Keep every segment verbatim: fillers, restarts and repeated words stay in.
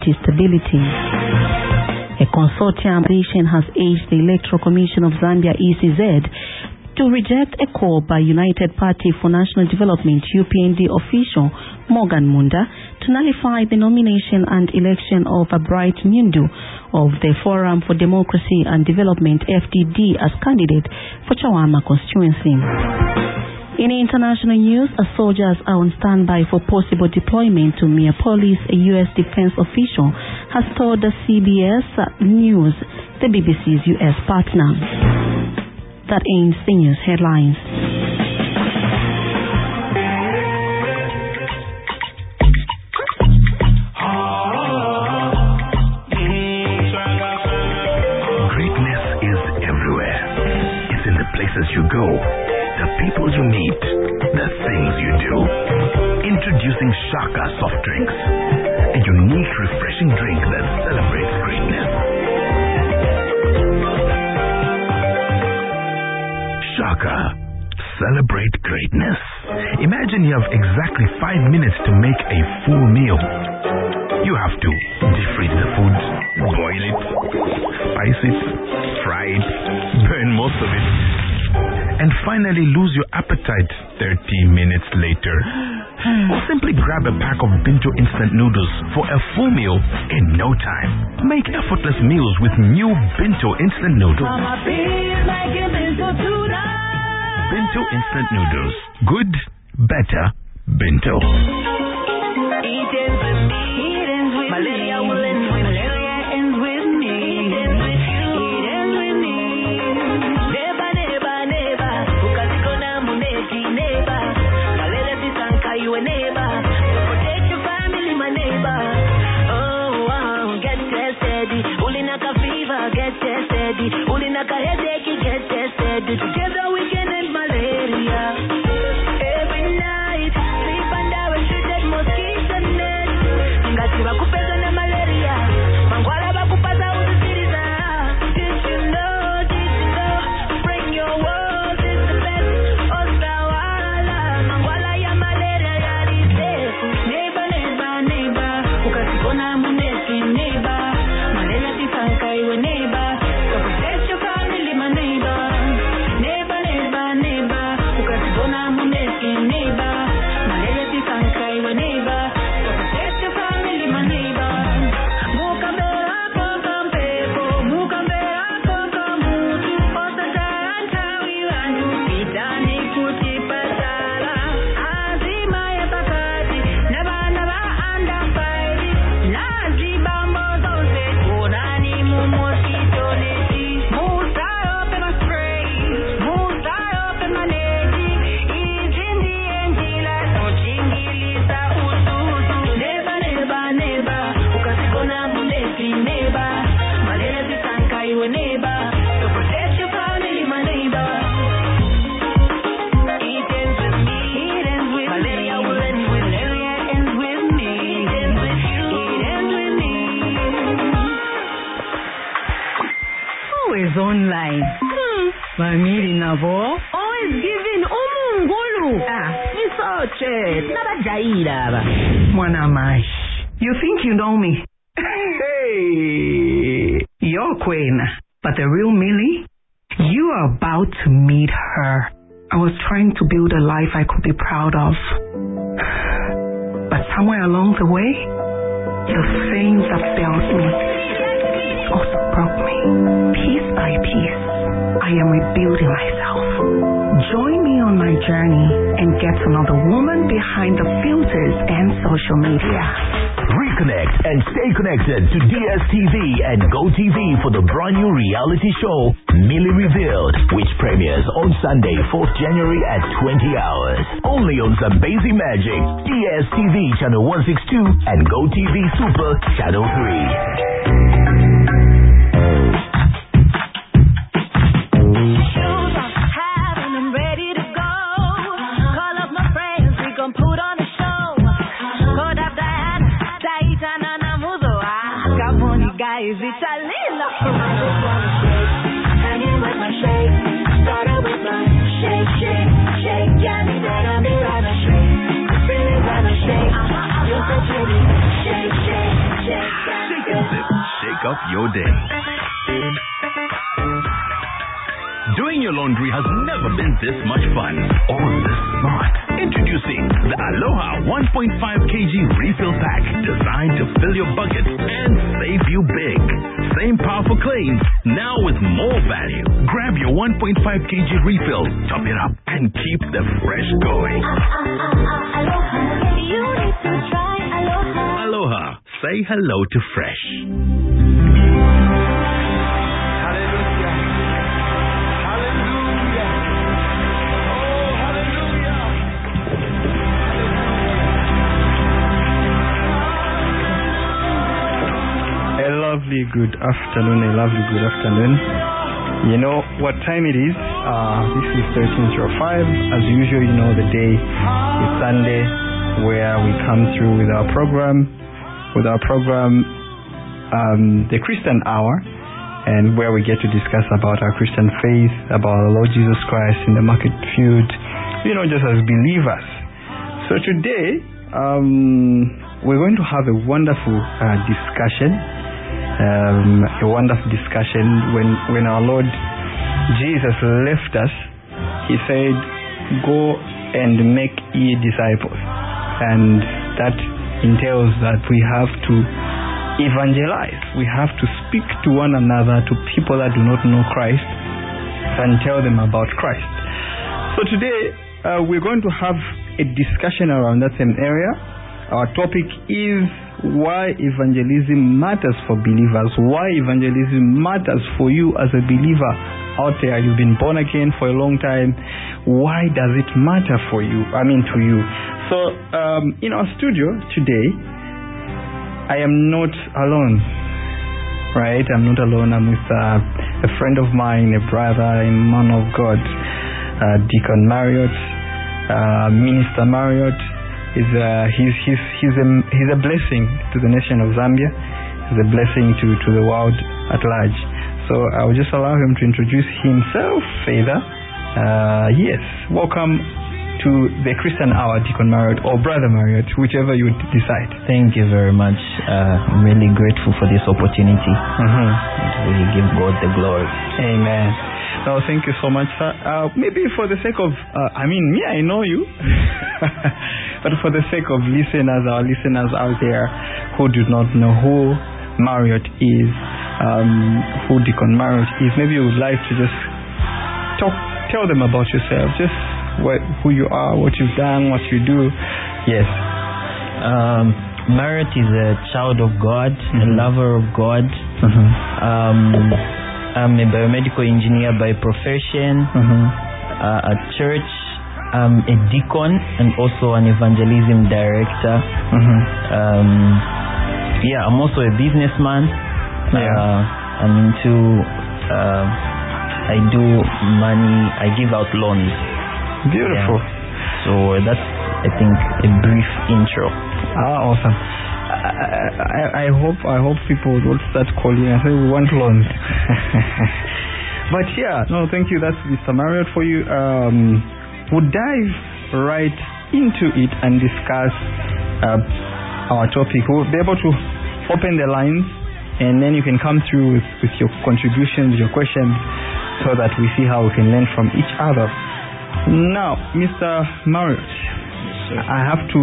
party stability. A consortium has urged the Electoral Commission of Zambia E C Z to reject a call by United Party for National Development U P N D official Morgan Munda to nullify the nomination and election of a Bright Nyundu of the Forum for Democracy and Development F D D as candidate for Chawama constituency. In international news, soldiers are on standby for possible deployment to Minneapolis, a U S defense official has told the C B S News, the B B C's U S partner. That ends the news headlines. Greatness is everywhere. It's in the places you go, the people you meet, the things you do. Introducing Shaka soft drinks, a unique, refreshing drink that celebrates greatness. Shaka, celebrate greatness. Imagine you have exactly five minutes to make a full meal. You have to defreeze the food, boil it, spice it, fry it, burn most of it, and finally lose your appetite thirty minutes later. Or simply grab a pack of Binto instant noodles for a full meal in no time. Make effortless meals with new Binto instant noodles. Mama, please make it Binto tonight. Binto instant noodles. Good, better, Binto. It ends with me. It ends with Malaria will end with Malaria ends with me. It ends with you. It ends with me. Neighbor, neighbor, neighbor. Ukazikona muneti neighbor. Malaria tisanka you a neighbor. Protect your family, my neighbor. Oh, wow, get tested. Ulinaka fever, get tested. Ulinaka headache, get tested. Together we can end malaria. Every night, sleep under a treated mosquito net. Ngati bakupeza na malaria. Mangwala bakupasa uzisiriza. Did you know, did you know? Bring your walls, it's the best. Osawala, mangwala ya malaria yalite. Neighbor, neighbor, neighbor. Ukasikona muneti neighbor. Malaria tisanka iwe neighbor. So protect your family, my neighbor. Neighbor, neighbor, neighbor. Ukasikona muneti neighbor. Malaria tisanka iwe neighbor. So protect your family, my neighbor. Mukambera koko mpeko. Mukambera koko mutu. Osatanta wiwanyu. Itani kutipatala. Azima ya pakati. Nabana ba anda five. Naziba mbozo ze. Unani mumosito neti. Musa open my spray. Musa open my neti. Izindi endila. Ochingiliza uzuzu. Neba, neba, neba. Ukasikona muneti neba. Malaria tisanka iwe neba. So protect your family, my neighbor. It ends with me. It ends with Malaria will end with Malaria ends with me. It ends with you. It ends with me. Always online. Hmm. Mamiri nabo. Always giving umungulu. Ah, nisoche. Nabajaira aba. Mwana Mash, you think you know me? Hey, you're Queen, but the real Millie, you are about to meet her. I was trying to build a life I could be proud of, but somewhere along the way, the things that failed me also broke me. Piece by piece, I am rebuilding myself. Join me on my journey and get to know the woman behind the filters and social media. Reconnect and stay connected to D S T V and GoTV for the brand new reality show, Millie Revealed, which premieres on Sunday, fourth January at twenty hours. Only on Zambezi Magic, D S T V Channel one sixty-two and GoTV Super Channel three. Shoes on, hat, and I'm ready to go. Call up my friends, we gon' put on a show. Call up Diana, Taitana, Namuzo. Ah, got money, guys, it's a little. Hanging with my shake, started with my shake, shake, shake. Yeah, me better be gonna shake, really gonna shake. You're so pretty, shake, shake, shake. up your day. Doing your laundry has never been this much fun or this smart. Introducing the Aloha one point five kilogram refill pack, designed to fill your bucket and save you big. Same powerful claims, now with more value. Grab your one point five kilogram refill, top it up, and keep the fresh going. Aloha, you need to try Aloha. Aloha, say hello to fresh. Lovely good afternoon, a lovely good afternoon. You know what time it is? Uh, this is thirteen oh five. As usual, you know the day is Sunday, where we come through with our program, with our program, um, the Christian Hour, and where we get to discuss about our Christian faith, about our Lord Jesus Christ in the market field, you know, just as believers. So today, um, we're going to have a wonderful uh, discussion. Um, a wonderful discussion. When when our Lord Jesus left us, He said, "Go and make ye disciples," and that entails that we have to evangelize. We have to speak to one another, to people that do not know Christ, and tell them about Christ. So today uh, we're going to have a discussion around that same area. Our topic is why evangelism matters for believers, why evangelism matters for you as a believer out there. You've been born again for a long time. Why does it matter for you? I mean, to you. So, um, in our studio today, I am not alone, right? I'm not alone. I'm with uh, a friend of mine, a brother, a man of God, uh, Deacon Marriott, uh, Minister Marriott. He's, uh, he's, he's, he's, a, he's a blessing to the nation of Zambia. He's a blessing to, to the world at large. So I'll just allow him to introduce himself further. Uh, yes, welcome to the Christian Hour, Deacon Marriott, or Brother Marriott, whichever you decide. Thank you very much. Uh, I'm really grateful for this opportunity. Mm-hmm. We give God the glory. Amen. No, thank you so much, sir. Uh, maybe for the sake of, uh, I mean, me, I know you. But for the sake of listeners, our listeners out there who do not know who Marriott is, um, who Deacon Marriott is, maybe you would like to just talk, tell them about yourself, just what, who you are, what you've done, what you do. Yes. Um, Marriott is a child of God, mm-hmm. a lover of God. Mm-hmm. Um, I'm a biomedical engineer by profession. Mm-hmm. Uh, at church, I'm a deacon and also an evangelism director. Mm-hmm. Um, yeah, I'm also a businessman. Yeah. Uh, I'm into, uh, I do money, I give out loans. Beautiful. Yeah. So that's, I think, a brief intro. Ah, awesome. I, I, I hope I hope people will start calling and say we want loans. But yeah, no, thank you. That's Mister Marriott for you. Um, we'll dive right into it and discuss uh, our topic. We'll be able to open the lines, and then you can come through with, with your contributions, your questions, so that we see how we can learn from each other. Now, Mister Marriott, yes, I have to.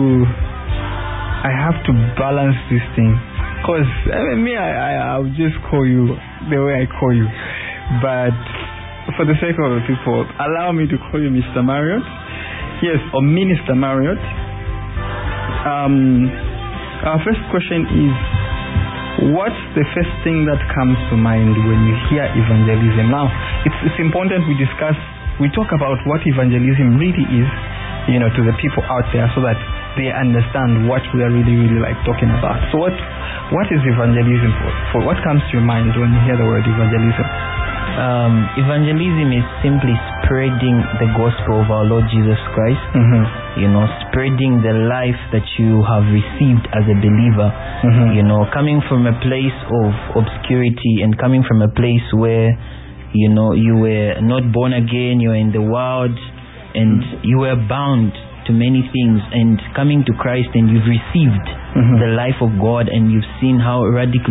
I have to balance this thing, because I mean, me, I, I, I'll just call you the way I call you. But for the sake of the people, allow me to call you Mister Marriott. Yes, or Minister Marriott. Um, our first question is, what's the first thing that comes to mind when you hear evangelism? Now, it's, it's important we discuss, we talk about what evangelism really is, you know, to the people out there, so that they understand what we are really, really like talking about. So what what is evangelism for? For what comes to your mind when you hear the word evangelism? Um, evangelism is simply spreading the gospel of our Lord Jesus Christ. Mm-hmm. You know, spreading the life that you have received as a believer. Mm-hmm. You know, coming from a place of obscurity and coming from a place where, you know, you were not born again, you were in the world, and mm-hmm. you were bound to many things, and coming to Christ and you've received mm-hmm. the life of God, and you've seen how radically